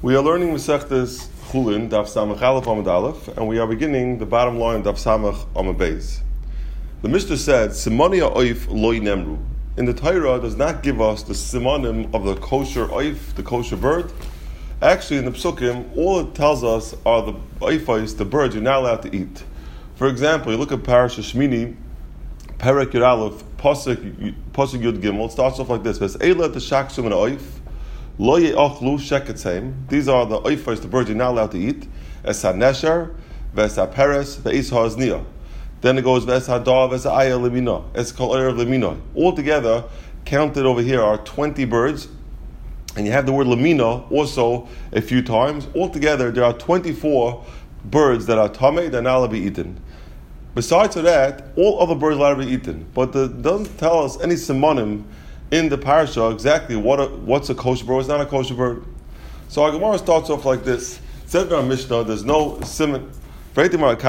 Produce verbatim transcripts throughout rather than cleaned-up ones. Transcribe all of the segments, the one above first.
We are learning Masechtas Chulin, Daf Samach Aleph Amud Aleph, and we are beginning the bottom line of Daf Samach Amud Beis. The Mishnah said, "Simoni ha'oif loy nemru." In the Torah, does not give us the simonim of the kosher oif, the kosher bird. Actually, in the Psukim, all it tells us are the oifais, the birds you're not allowed to eat. For example, you look at Parashat Shmini, Perek Yud Aleph, Pasuk Pasuk Yud Gimel. It starts off like this: "V'seila t'shaksum and oif." Lo ye'achlu sheketzeim. These are the oifos, the birds you're not allowed to eat. Es ha-nesher, ves ha-peres, ve'is ha-azniya. Then it goes ves ha-da, ves ha-aya lemina, es kol erev lemina. Altogether, counted over here are twenty birds, and you have the word lemina also a few times. Altogether, there are twenty-four birds that are tamei, that are not allowed to be eaten. Besides that, all other birds are allowed to be eaten. But it doesn't tell us any simonim in the parasha exactly what a, what's a kosher bird, what's not a kosher bird. So our Gemara starts off like this. It says in our Mishnah, there's no simon. We have in the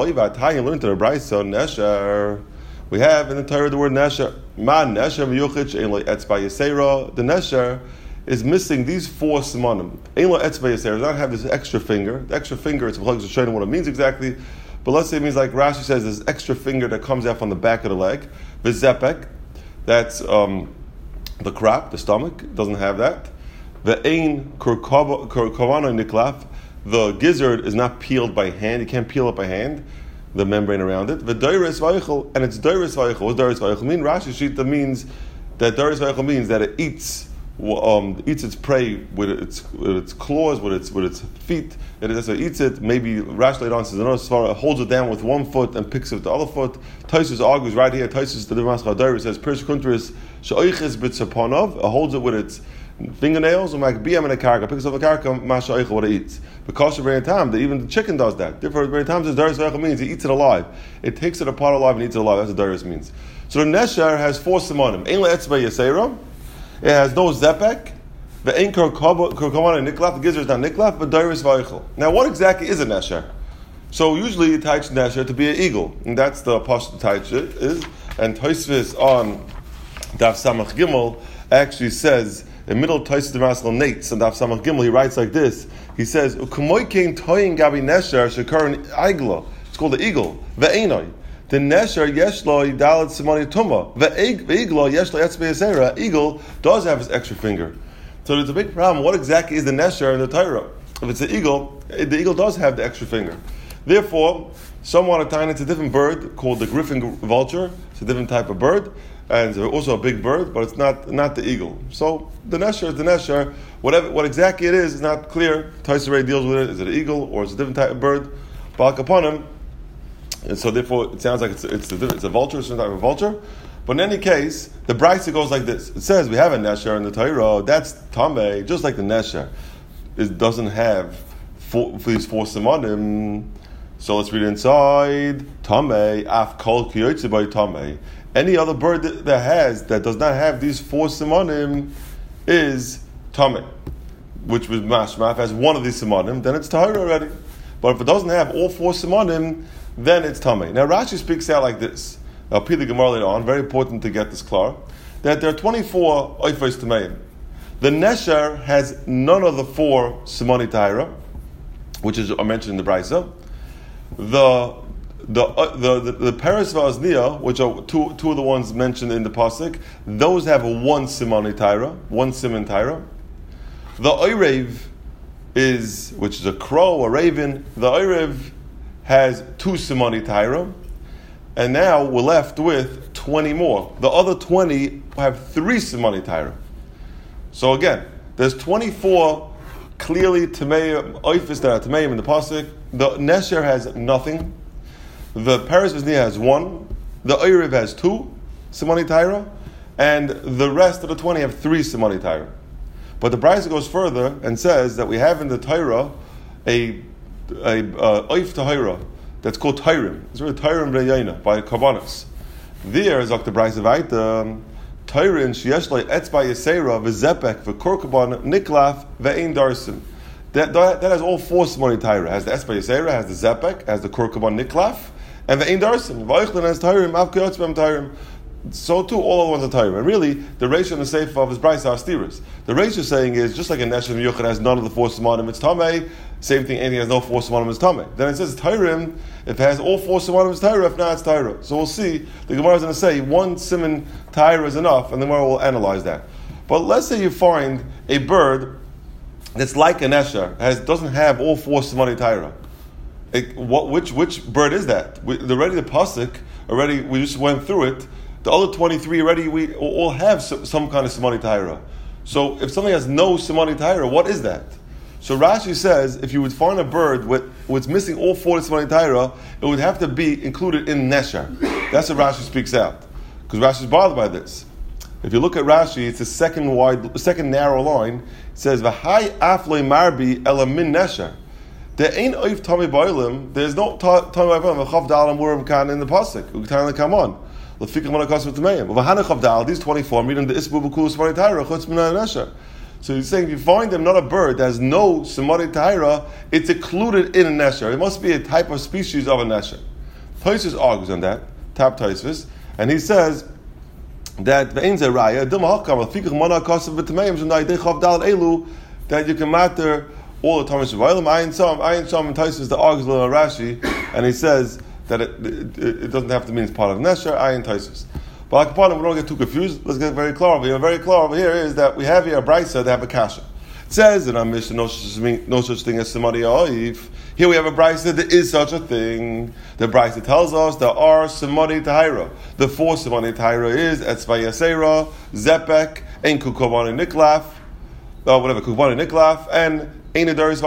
Torah the word nesher. Ma nesher v'yuchich ein lo etzba yisera. The nesher is missing these four simonim. Ein lo etzba yisera does not have this extra finger. The extra finger, it's to show you what it means exactly. But let's say it means like Rashi says, this extra finger that comes out from the back of the leg. V'zepek, that's um, the crop, the stomach, doesn't have that. The ein kurkavana niklaf, the gizzard is not peeled by hand. You can't peel it by hand, the membrane around it. The doiris vaychel, and it's doiris vaychel. What's doiris vaychel mean? Rashi Shita means that doiris vaychel means that it eats, um, eats its prey with its with its claws, with its with its feet. It is, so it eats it. Maybe Rashi later on says another svara holds it down with one foot and picks it with the other foot. Taisus argues right here. Taisus the Dimaskal Doiris says Pirish Kuntris she'oiches b'tzaponov. It holds it with its fingernails, or makbiyam in a karka, picks up a karka, masha eichel, what it eats. Because of very time, that even the chicken does that. Different very times, as doris v'eichel means, he eats it alive. It takes it apart alive and eats it alive. That's what doris means. So the nesher has four simonim. Ein le'etzba yasera. It has no zepek. The ein kurkavana niklaf. The gizzard is not niklaf, but doris v'eichel. Now, what exactly is a nesher? So usually you teach nesher to be an eagle, and that's the pashut teach it is. And Tosfos on Daf Samach Gimel actually says, in middle Tosfos the Maskal Nates and Daf Samach Gimel, he writes like this. He says, "U'kumoikein toyin gabi nesher shekarin igla." It's called the eagle. Ve'enoi. The nesher yeshlo yidalat simoni tuma. Ve'igla yeshlo etzbei yasera. Eagle does have his extra finger. So there's a big problem. What exactly is the nesher in the Torah? If it's an eagle, the eagle does have the extra finger. Therefore, some want to tie it. It's a different bird called the griffin vulture. It's a different type of bird. And it's also a big bird, but it's not not the eagle. So the nesher is the nesher. Whatever, what exactly it is is not clear. Taisarei deals with it. Is it an eagle or is it a different type of bird? Balak upon him. And so therefore it sounds like it's it's a, it's a vulture, it's a type of vulture. But in any case, the Brisa goes like this. It says we have a nesher in the Torah. That's tamei, just like the nesher. It doesn't have four, for these four simonim. So let's read inside. Tamei af kol kiyotze by tamei. Any other bird that, that has, that does not have these four simonim is tamei, which was mashma. If it has one of these simonim, then it's tahira already. But if it doesn't have all four simonim, then it's tamei. Now Rashi speaks out like this. I'll read the Gemara later on. Very important to get this clear. That there are twenty-four oifos tameim. The nesher has none of the four simoni tahira, which is mentioned in the Brisa. The The uh, the the, the Peres v'Azniya, which are two two of the ones mentioned in the pasuk, those have a one simoni taira, one simon taira. The Oirev is, which is a crow, a raven. The Oirev has two simoni taira, and now we're left with twenty more. The other twenty have three simoni taira. So again, there's twenty-four clearly tameim oifis that are tameim in the pasuk. The nesher has nothing. The Peres v'Azniya has one, the Oirev has two, Simoni Taira, and the rest of the twenty have three Simoni Taira. But the Brisa goes further and says that we have in the Torah a a uh, Oif Tahira that's called Tairim. It's really Tairim B'Yayna by Karbanos. There is the Brisa Vaita Tairin sheyesh lo etzba yasera v'zepek v'korkaban niklaf ve'ein darsim. That, that that has all four Simoni Taira. Has the etzba yasera, has the zepek, has the korkaban niklaf. And the ein darsim, v'oichlin has tairim, av kiyotz b'em tairim. so too all other ones are Torah. And really, the Reish and the Seif of his Brisa are steerers. The Reish is saying is, just like a Nesher Yuchad has none of the four Simonim, it's Tameh. Same thing, anything has no four Simonim, it's Tameh. Then it says Torah, if it has all four Simonim, it's Torah, if not, it's Torah. So we'll see, the Gemara is going to say, one Simon Torah is enough, and the Gemara will analyze that. But let's say you find a bird that's like a Nesher, has doesn't have all four Simonim Torah. It, what, which which bird is that? We, already the pasuk, already we just went through it. The other twenty-three already we all have some, some kind of Simoni Taira. So if something has no Simoni Taira, what is that? So Rashi says if you would find a bird with what's missing all four Simoni Taira, it would have to be included in Nesher. That's what Rashi speaks out. Because Rashi is bothered by this. If you look at Rashi, it's a second wide, second narrow line. It says V'hai afloi marbi ela min Nesher. There ain't oif Tommy Boilim. There's no Tommy Boilim. Chav Dal Amurim Kan in the pasuk. Uktan come on. Lefikam Manakasu Tameim. V'hana Chav Dal. These twenty-four. Meaning the Isbu B'Kul Smari Taira. Chutz Min Nesher. So he's saying if you find them not a bird that has no Samari Taira, it's included in a Nesher. It must be a type of species of a Nesher. Tosfos argues on that. Tap Tosfos, and he says that ve'ein zeraya dum hakam lefikam Manakasu V'Tameim Zunai De Chav Dal Elu that you can matter. All the Thomas Shavayim, Ayin Sham, Ayin Sham, and Tosfos the argues with Rashi, and he says that it, it, it doesn't have to mean it's part of Nesher, Ayin Tosfos. But like upon we don't get too confused. Let's get very clear over here. Very clear over here is that we have here a brisa that have a kasha. It says in our mission no such no such thing as Samari Oif. Here we have a brisa there is such a thing. The brisa tells us there are Samari Tahira. The four Samari Tahira is Etzvah Yasera, Zepek, and Kukobani Niklaf, or whatever Kukobani Niklaf, and so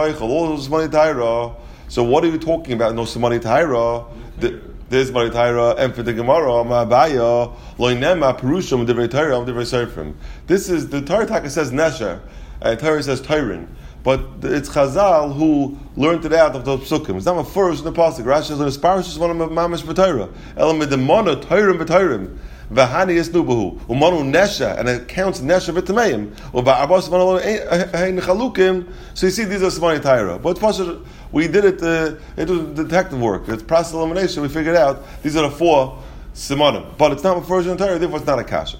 what are you talking about? No Samani Taira. There's Mani Taira, and for the Gemara, Ma'abaya, Loinema, Perushim, Divrei Taira, Divrei Seifrim. This is, the Torah Taka says Nesher, and Torah says Tairin. But it's Chazal who learned it out of those psukim. It's not a first in the pasuk. Rashi says, "The sparish is one of mamish b'Torah." Elam medemona Tairim b'Tairim. V'hani yisnubahu umanu nesha, and it counts nesha v'tameim. U'ba'arbas v'nalo hein chalukim. So you see, these are Samani Taira. But we did it. Uh, it was detective work. It's process elimination. We figured out these are the four simanim. But it's not a first in Torah. Therefore, it's not a kasha.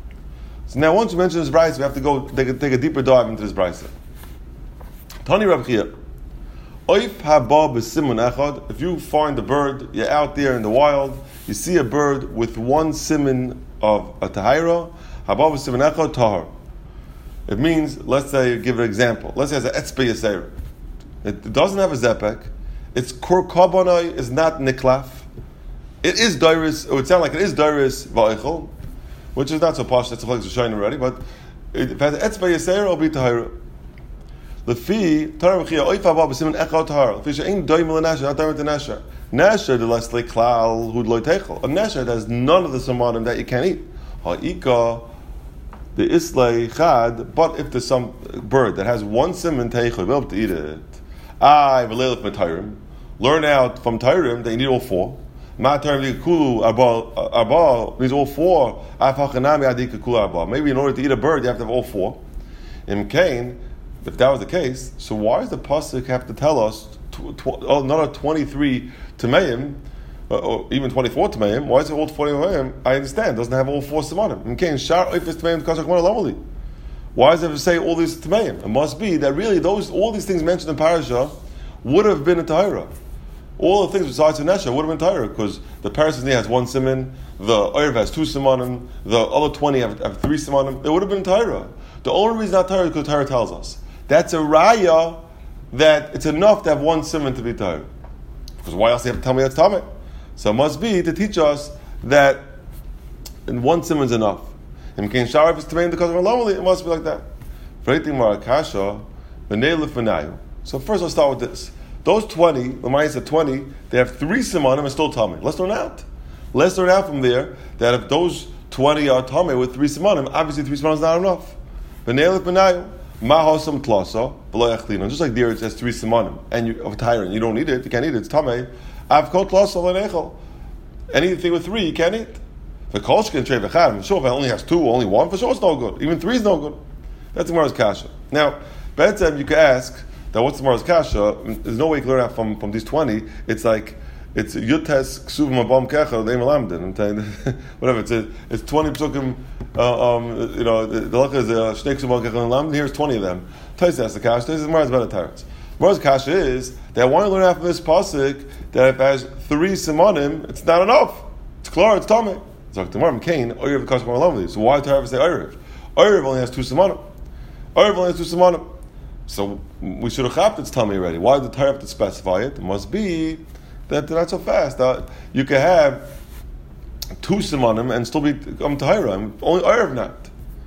So now, once you mention this brayso, we have to go take a, take a deeper dive into this brayso. Tani Rav Chia, Oif haba b'simun echad. If you find a bird, you're out there in the wild, you see a bird with one simun of a tahira, haba b'simun echad tahar. It means, let's say, give an example. Let's say it's an etzbe yaseir. It doesn't have a zepek. Its kor kabonai is not niklaf. It is dairis. It would sound like it is dairis va'ichol, which is not so posh. That's a flex of shine already. But if it has etzbe yaseir, it'll be tahira. The fee Torah Mechia Oifa Baba Simon Echad Tahar. The fish ain't doim le Nasher, not doim to Nasher. Nasher the less like klal who'd loy techel. A Nasher has none of the samanim that you can't eat. Ha'ika the islay chad. But if there's some bird that has one simon techel, you'll be able to eat it. I v'leilach metayirim. Learn out from Tayirim that you need all four. Ma'atayirim kulu arba arba needs all four. Afachanami adika kulu arba. Maybe in order to eat a bird, you have to have all four. In Cain. If that was the case, so why does the pasuk have to tell us tw- tw- oh, not a twenty-three Tameim, uh, or even twenty-four Tameim? Why is it all forty Tameim? I understand, it doesn't have all four Simonim. Okay, Shar Oifis Tameim Kazak Lomali. Why does it have to say all these Tameim? It must be that really those all these things mentioned in Parasha would have been a Tahira. All the things besides the Nesha would have been Tahira, because the Parasha has one Simon, the Oiv has two Simonim, the other twenty have, have three Simonim. It would have been Tahira. The only reason not Tahira is because Tahira tells us. That's a raya that it's enough to have one simon to be tahir. Because why else do you have to tell me that's tameh? So it must be to teach us that in one simon is enough. And it must be like that. So first I'll start with this. Those twenty, the minus of twenty, they have three simonim and still tameh. Let's learn out. Let's learn out from there that if those twenty are tameh with three simonim, obviously three simonim is not enough. Mahosam tlasa, just like there it says three simonim, and you of tyrant, you don't need it, you can't eat it, it's tamei. Avkot tlasa lenechel. Anything with three, you can't eat. For kolshkin trei v'chad, sure if it only has two, only one, for sure it's no good. Even three is no good. That's the Gemara's kasha. Now, Betzem, you could ask that what's the Gemara's kasha? There's no way you can learn out from, from these twenty. It's like it's Yutes Ksuvim Abam Kecha, they Melamdin. I'm telling you, whatever, it's a, it's twenty psukim, uh, um, you know, the Lacha is a Shnei Ksuvim Abam Kecha Melamdin, here's twenty of them. Tais has the Kash, Tais is Mara's better Tarets. Mara's Kash is, that I want to learn after this Pasuk, that if it has three Simonim, it's not enough. It's Klor, it's Tomei. So tomorrow Cain, Oyev the Kash Melamdin. So why Torah say Oyev? Oyev only has two Simonim. Oyev only has two Simonim. So we should have chapped its tummy already. Why did the Torah have to specify it? It must be that they're not so fast. Uh, you can have two simanim and still be um, tahira. Only Erev not.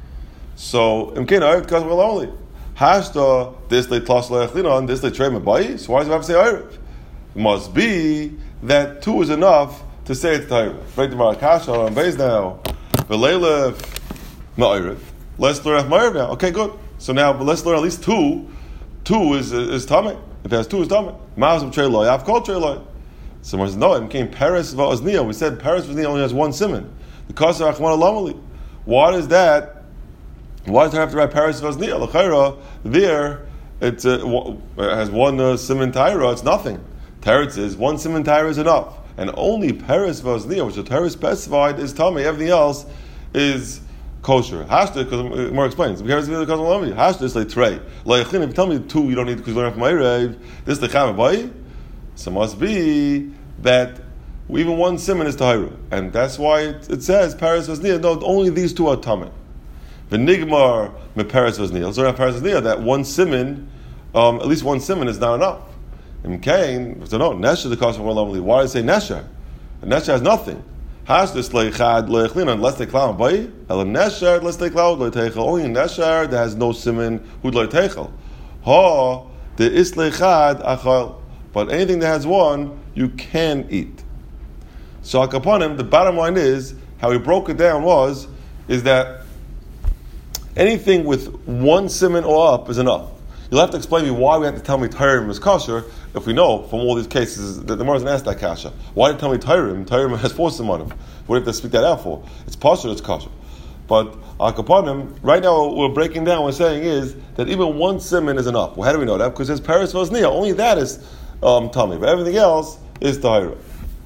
So imkain Erev because we're only hashta this they toss leichlina and this they trade mabai. So why does it have to say Erev? It must be that two is enough to say it's tahira. Break the marakasha and base now. V'leilef ma'erev. Let's learn ma'erev now. Okay, good. So now, but let's learn at least two. Two is is tamei. If it has two, is tamei. Ma'asim trei loy. I've called trei loy. So I said, no, it became Paris v'ozniya. We said Paris v'ozniya only has one simon. The kasar achman alamali. Why does that? Why does it have to write Paris v'ozniya? L'chayra there it's uh, it has one uh, simon taira. It's nothing. Teretz is one simon taira is enough, and only Paris v'ozniya, which the Torah specified, is tamei. Everything else is kosher. Hashta, because more explains. Because of the Hashta, Hashta is like trey. Like if you tell me two, you don't need because you learn from Ma'erev. This is the Chamabai. So it must be that even one simon is tahira, and that's why it, it says Paris Vazniya. No, only these two are tamei. V'nigmar me Paris Vazniya. So Paris Vazniya, that one simon, um, at least one simon is not enough. In Cain, so no, Nesher the cost of one lovely. Why do I say Nesher? Nesher has nothing. Has this leichad leichlin unless they cloud bay? El nesher unless they cloud leitechel. Only in nesher that has no simon who leitechel. Ha the is leichad achal. But anything that has one, you can eat. So upon him, the bottom line is how he broke it down was is that anything with one simon or up is enough. You'll have to explain to me why we have to tell me Tyrim is kosher if we know from all these cases that the Gemara doesn't ask that kasha. Why did you tell me Tyrim? Tyrim has four simonim. What do you have to speak that out for? It's kosher, it's kosher. But Akapanim, right now what we're breaking down, what we're saying is that even one simon is enough. Well, how do we know that? Because there's Paris Vazniya. Only that is um, tummy. But everything else is Tahira.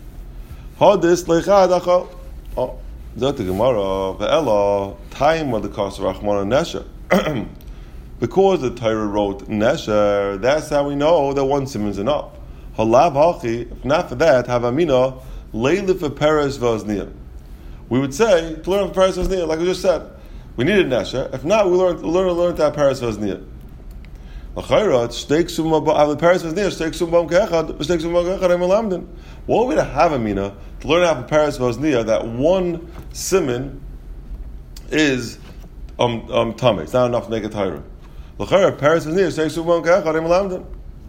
Hadis leichad achal. Oh, that's the Gemara. Ve'ela, time of the kosher Rachmana Nesher. Because the Torah wrote Nesher, that's how we know that one simon is enough. Halav hachi, if not for that, havamina leili for Paris v'ozniya. We would say to learn for Paris v'ozniya, like we just said, we needed Nesher. If not, we learned learn learn that Paris v'ozniya. L'chayra shteik summa the Paris v'ozniya shteik summa kechad shteik summa kechad emelamdin. What would we have havamina to learn how for Paris v'ozniya that one simon is um um tamei? It's not enough to make a Torah. Paris is near. So the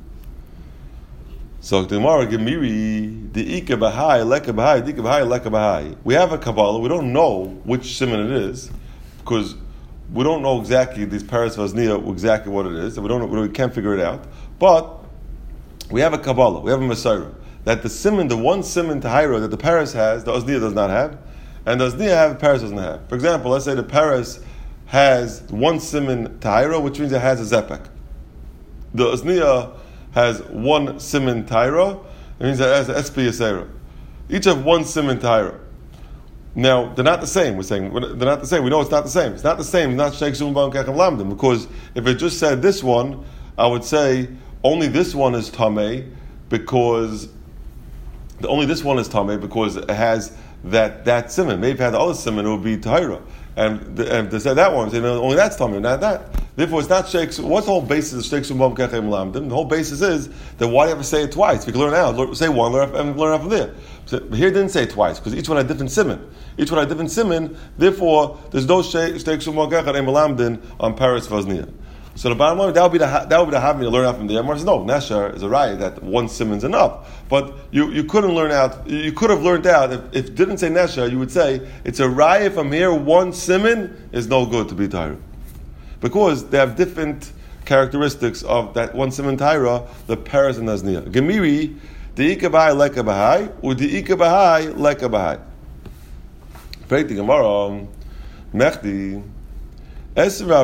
Gemara Gemiri the Ika Bahai Leka Bahai Dika Bahai Leka Bahai. We have a Kabbalah. We don't know which simon it is because we don't know exactly these Paris Vazniya exactly what it is. We don't know, we can't figure it out. But we have a Kabbalah. We have a Messiah that the simon, the one simon Tahira that the Paris has, the Ozniya does not have, and the Ozniya have, Paris doesn't have. For example, let's say the Paris has one simon tahira, which means it has a zepek. The Ozniya has one simon tahira, it means it has an espi yasera. Each have one simon tahira. Now, they're not the same, we're saying. They're not the same. We know it's not the same. It's not the same. It's not Sheikh Zumban Kechem Lamdim. Because if it just said this one, I would say only this one is tamei because the, only this one is tamei because it has that, that simon. Maybe if it had the other simon, it would be tahira. And, the, and they said that one, say, no, only that's tamei, not that. Therefore, it's not Sheikh. What's the whole basis of Sheikh Sumbam Kechem Lamdim? The whole basis is that why do you have to say it twice? We can learn out. Learn, say one, learn and learn out from there. So here it didn't say it twice because each one had different simon. Each one had different simon. Therefore, there's no Sheikh Sumbam Kechem Lamdim on Paris Vazniya. So the bottom line, that would be the that would be the havmi to learn out from there. Says, no, Nesher is a right that one simon's enough. But you, you couldn't learn out. You could have learned out if, if it didn't say Nesher, you would say it's a right from here. One simon is no good to be Torah because they have different characteristics of that one simon Torah, the Paris and Nazniya. Gemiri, the ikabahai leka bahai, or the ikabahai leka bahai. Break the Gemara, Mechdi. There are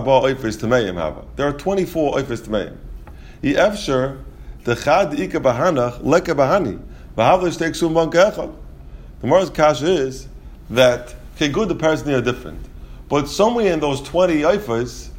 twenty-four oifes tameim. He efsher the chad ika bahanach leka bahani The Gemara's kasha is that, okay, good, the paras are different, but somewhere in those twenty oifas,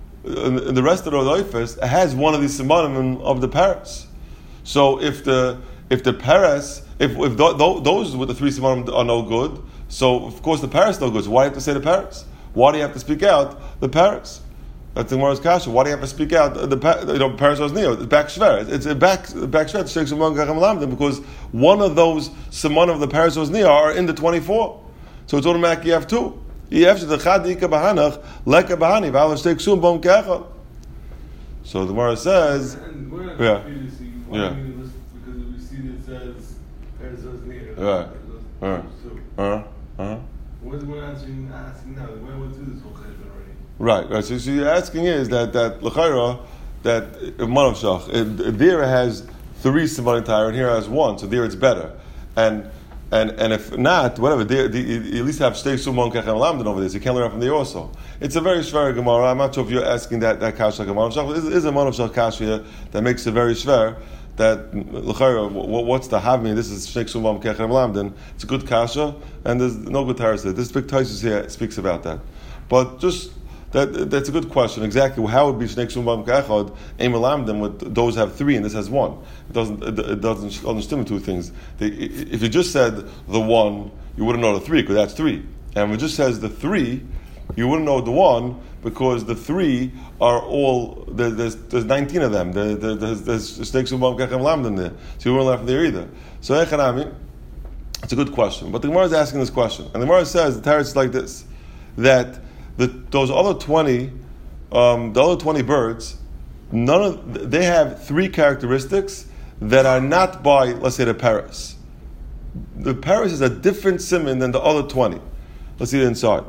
in the rest of those oifas, it has one of these simonim of the paras. So if the if the paras, if if th- th- those with the three simonim are no good, so of course the paras no good. So why do you have to say the paras? Why do you have to speak out the paras? That's the Gemara's kasha. Why do you have to speak out the you know paras neo? It's back shver. It's a back back shver. Because one of those simonim of the paras neo are in the twenty-four. So it's automatic. You have two. You have to the chadika bahanach leka bahani v'al shtei ksum bom kecha. So the Gemara says, yeah, yeah. Because we see that it says paras neo. Right. Uh huh. Uh huh. What we're answering, asking now, we went through this whole cheshbon already. Right, right. So, so you're asking is that that l'chayra that manav shach there has three simanim tire and here has one, so there it's better, and and and if not, whatever, there, the, you at least have shtei sumon kechem lamdan over this. You can't learn from there also. It's a very shver gemara. I'm not sure if you're asking that that kasha like a manav shach. It is a manav shach kasha here that makes it very shver. That l'chayra, what's the havmi? This is shtei sumon kechem lamdan. It's a good kasha, and there's no good taras there. This big Taisus here speaks about that, but just. That, that's a good question. Exactly, how would be Shnei Ksum Bam Kachad Aim Alamdim with those have three and this has one? It doesn't. It, it doesn't understand two things. They, if you just said the one, you wouldn't know the three because that's three. And if it just says the three, you wouldn't know the one because the three are all there, there's there's nineteen of them. There, there, there's there's Shnei Ksum Bam Kachad Alamdim there, so you wouldn't learn from there either. So Echanami, it's a good question. But the Gemara is asking this question, and the Gemara says the Torah is like this that. The, those other twenty, um, the other twenty birds, none of they have three characteristics that are not by, let's say, the paras. The paras is a different siman than the other twenty. Let's see it inside.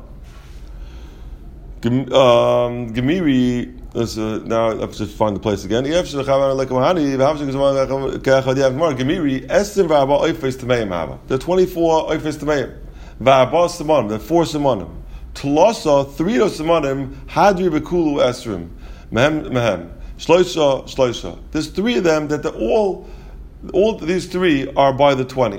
Um, Gemiri. Let's uh, now let's just find the place again. Gemiri esim v'arba oifes tameim hava. There are twenty-four oifes tameim. V'arba simonim. There are four simonim. Tlasa, three of simonim, hadri bekulu esrim, mehem mehem, shloisha shloisha. There's three of them that they're all, all these three are by the twenty.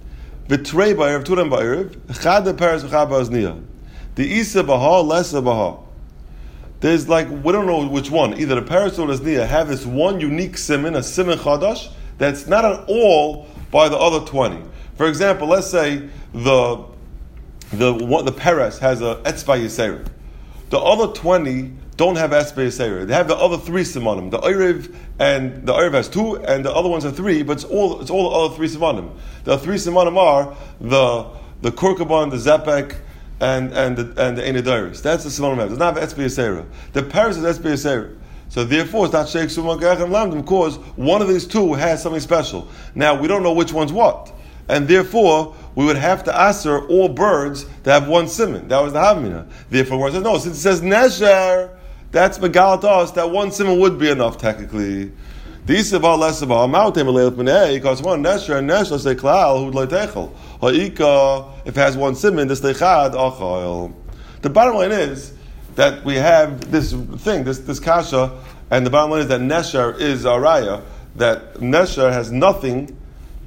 V'trei ba'erev, two of them ba'erev, chad the paras v'chad ba'azniya. The isa baha, lesa baha. There's like, we don't know which one, either the paras or the azniya have this one unique simin, a simin chadash, that's not at all by the other twenty. For example, let's say the The one, the Peres has a etzba yisera. The other twenty don't have etzba yisera. They have the other three simonim. The Erev and the Erev has two, and the other ones are three. But it's all it's all the other three simonim. The three simonim are the the kurkaban, the zepek, and and the and the enediris. That's the simonim have. It does not have etzba yisera. The Peres is etzba yisera. So therefore, it's not sheikh suman kachem lamdim because one of these two has something special. Now we don't know which one's what, and therefore. We would have to answer all birds to have one siman. That was the Havmina. Therefore, one says, no, since it says Nesher, that's Megalat us, that one siman would be enough, technically. These about less about Mountem because one Nesher and Nesher say Klal, who'd like Techel. Ha'ika, if it has one siman, this Techad, Achayel. The bottom line is that we have this thing, this, this Kasha, and the bottom line is that Nesher is Araya, that Nesher has nothing.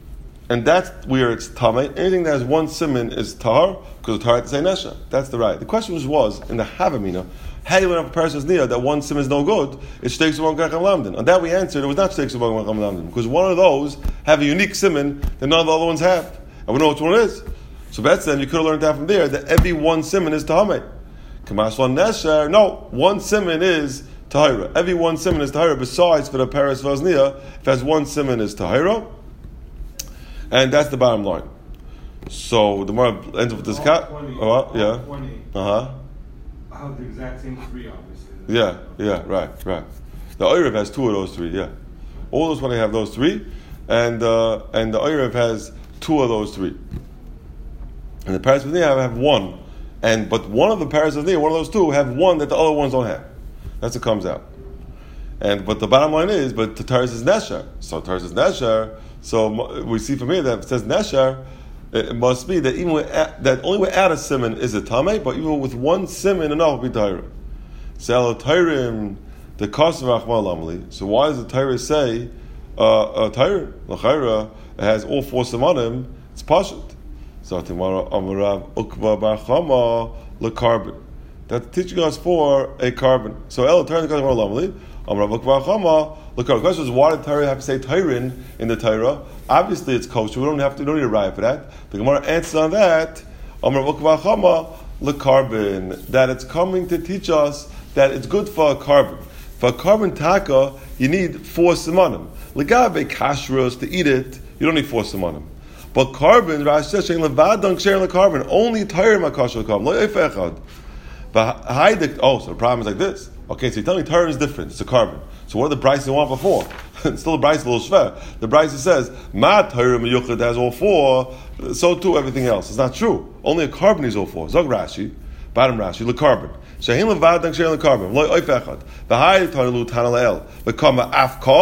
And that's where it's tamei. Anything that has one siman is tahar, because it's tahar to say nesha. That's the right. The question was, was in the Havamina, how do you learn up a person's nia that one siman is no good? It's shtei ksumon kachem lamdin. On that we answered, it was not shtei ksumon kachem lamdin, because one of those have a unique siman that none of the other ones have. And we know which one it is. So that's then you could have learned that from there, that every one siman is tahamei. Kamashwan nesha, no, one siman is tahira. Every one siman is tahira, besides for the paras vaznia, if it has one siman is tahira. And that's the bottom line. So the more ends with this cut. Oh, yeah. Uh huh. I have the exact same three, obviously. Yeah, yeah, right, right. The Erev has two of those three. Yeah, all those when they have those three, and uh, and the Erev has two of those three. And the paras have have one, and but one of the paras one of those two have one that the other ones don't have. That's what comes out. And but the bottom line is, but the Taurus is Nesher. So Taurus is Nesher. So we see from here that it says Nesher, it must be that even with, that only without a siman is a tamei, but even with one siman enough will be Taira. So the Torah, the Kosvach Malamli. So why does the Torah say uh, uh, Torah. L'chayra, it has all four simanim. It's pashut. So tomorrow, Amarav Ukva Bar Chama LeCarbon. That's teaching us for a carbon. So El Torah the Gemara Lamali. Amarav Ukva Chama LeCarbon. The question is, why did Torah have to say Torah in the Torah? Obviously, it's kosher. We don't have to. We don't need a riot for that. The Gemara answers on that. Amarav Ukva Chama LeCarbon. That it's coming to teach us that it's good for a carbon. For a carbon taka, you need four simanim. Legabe kashrus, to eat it, you don't need four simanim. But carbon, Rashi says, shein levad don't share the carbon. Only Torah makasher carbon. Lo yefeh echad. But hide. Oh, so the problem is like this. Okay, so you tell me Torah is different. It's a carbon. So what did the Bryce want before? It's still a Bryce a little shver. The Bryce says, Ma Torah miyuchad has all four. So too everything else. It's not true. Only a carbon is all four. Zog Rashi, bottom Rashi, le carbon. Shein levad don't share the carbon. Lo yefeh echad. But hide Torah lu tana le'el. V'kama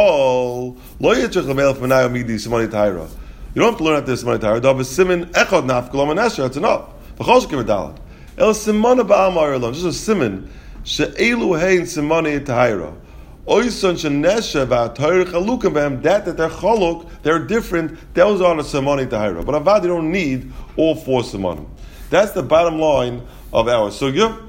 afkol. Lo yitzchach le'mel f'menayom midi simoni Torah. You don't have to learn at this Simon Torah. Dav simin echad nafkol amanesher. That's enough. V'chol shekim v'dalat. El simona ba'amar alone. Just a simin. She'elu hein simoni Torah. Oison shenesha v'atorah chalukam b'hem. That that they're chaluk, they're different. Those are the simoni Torah. But avad you don't need all four simonim. That's the bottom line of our sugya.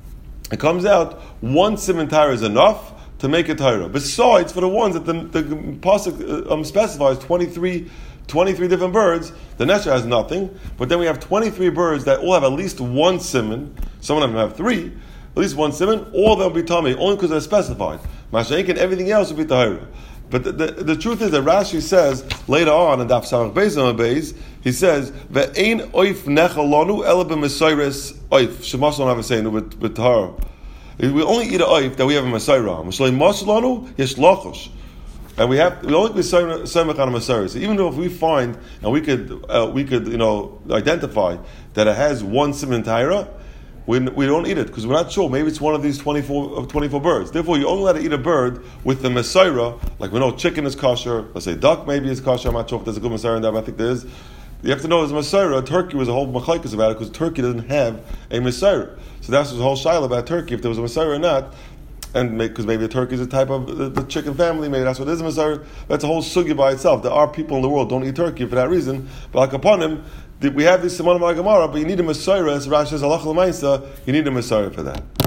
It comes out one simin Torah is enough to make a Torah. Besides, for the ones that the, the pasuk um, specifies twenty-three. twenty-three different birds, the Nesher has nothing, but then we have twenty-three birds that all have at least one siman. Some of them have three, at least one siman. All of them will be Tomei, only because they're specified. Mashaik and everything else will be Tahira. But the, the, the truth is that Rashi says later on in Daf Samach Beis and Beis, he says ve'ein oif nechalonu ela b'mesayres oif shemas don't have a saying with Tahara. We only eat an oif that we have a Messiah on. Mishlei maslanu yesh lachosh. And we have we only be semech on a Messiah. So even though if we find and we could uh, we could you know identify that it has one siman Tahira, we we don't eat it because we're not sure. Maybe it's one of these twenty-four of twenty-four birds. Therefore, you only allowed to eat a bird with the Messiah. Like we know chicken is kosher. Let's say duck maybe is kosher. I'm not sure if there's a good Messiah in that, but I think there is. You have to know there's a Messiah. Turkey was a whole machlekes about it because Turkey doesn't have a Messiah. So that's the whole shaila about Turkey if there was a Messiah or not. And because maybe a turkey is a type of the, the chicken family, maybe that's what it is. Messiah. That's a whole sugya by itself. There are people in the world don't eat turkey for that reason. But like upon him, we have this Siman Gemara, but you need a Messiah. As Rashi says, Allah l'maisa, you need a Messiah for that.